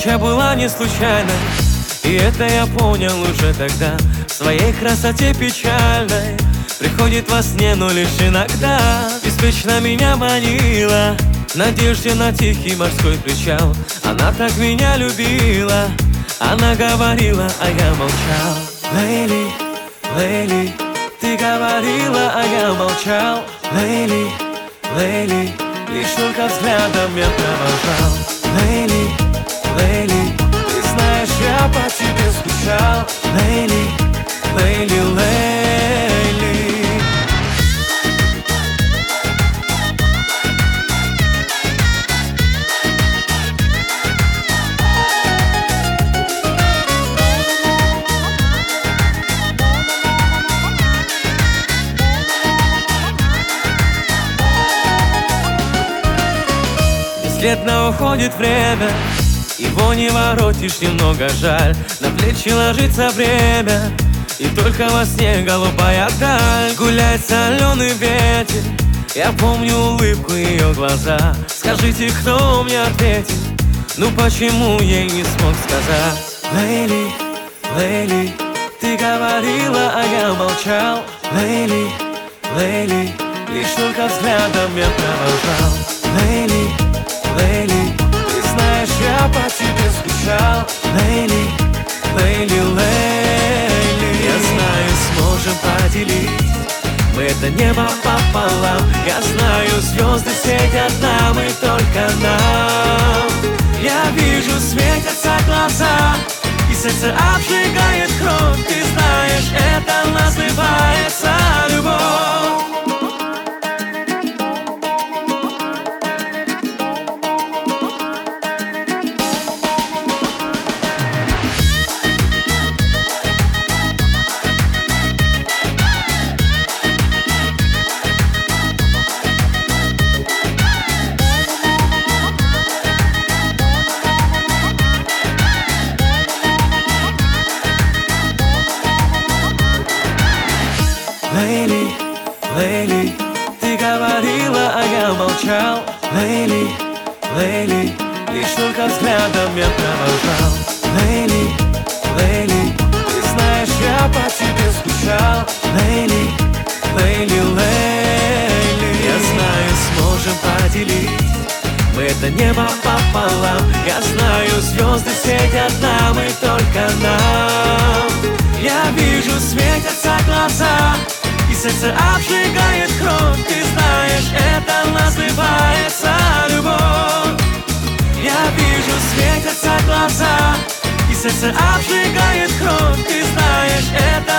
Встреча была не случайной, и это я понял уже тогда. В своей красоте печальной приходит во сне, но лишь иногда. Беспечно меня манила в надежде на тихий морской причал. Она так меня любила, она говорила, а я молчал. Лейли, Лейли, ты говорила, а я молчал. Лейли, Лейли, лишь только взглядом я провожал. Лейли, Лейли, ты знаешь, я по тебе скучал. Лейли, Лейли, Лейли. Бесследно уходит время, его не воротишь, немного жаль. На плечи ложится время, и только во сне голубая даль. Гуляет соленый ветер, я помню улыбку ее глаза. Скажите, кто мне ответит, ну почему ей не смог сказать? Лейли, Лейли, ты говорила, а я молчал. Лейли, Лейли, лишь только взглядом я провожал. Лейли, Лейли, ты знаешь, я по тебе скучал. Лейли, Лейли, Лейли. Я знаю, сможем поделить мы это небо пополам. Я знаю, звезды светят нам и только нам. Я вижу, светятся глаза, и сердце обжигает кровь. Ты знаешь, это называется любовь. Лейли, Лейли, ты говорила, а я молчал. Лейли, Лейли, лишь только взглядом я провожал. Лейли, Лейли, ты знаешь, я по тебе скучал. Лейли, Лейли, Лейли. Я знаю, сможем поделить мы это небо пополам. Я знаю, звезды светят нам и только нам. Я вижу, светятся глаза, и сердце обжигает кровь. Ты знаешь, это называется любовь. Я вижу, светятся глаза, и сердце обжигает кровь. Ты знаешь, это